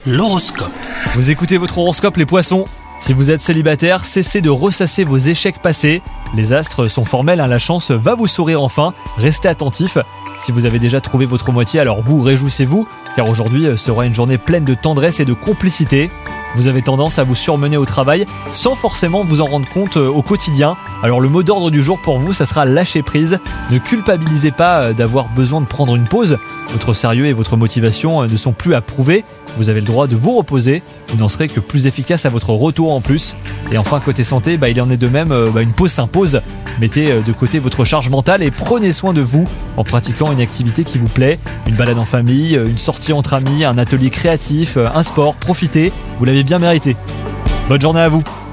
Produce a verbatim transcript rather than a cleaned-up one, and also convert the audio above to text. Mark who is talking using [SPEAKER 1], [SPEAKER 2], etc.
[SPEAKER 1] L'horoscope.
[SPEAKER 2] Vous écoutez votre horoscope les poissons. Si vous êtes célibataire, cessez de ressasser vos échecs passés. Les astres sont formels, hein, la chance va vous sourire enfin. Restez attentifs. Si vous avez déjà trouvé votre moitié, alors vous réjouissez-vous, car aujourd'hui sera une journée pleine de tendresse et de complicité. Vous avez tendance à vous surmener au travail sans forcément vous en rendre compte au quotidien. Alors le mot d'ordre du jour pour vous, ça sera lâcher prise. Ne culpabilisez pas d'avoir besoin de prendre une pause. Votre sérieux et votre motivation ne sont plus à prouver. Vous avez le droit de vous reposer. Vous n'en serez que plus efficace à votre retour en plus. Et enfin côté santé, bah, il en est de même, bah, une pause s'impose. Mettez de côté votre charge mentale et prenez soin de vous en pratiquant une activité qui vous plaît. Une balade en famille, une sortie entre amis, un atelier créatif, un sport, profitez. Vous l'avez bien mérité. Bonne journée à vous.